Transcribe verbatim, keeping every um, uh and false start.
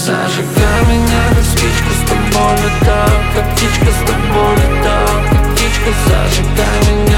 Зажигай меня, как спичку, с тобой летаю, как птичка с тобой летаю, как птичка. Зажигай меня.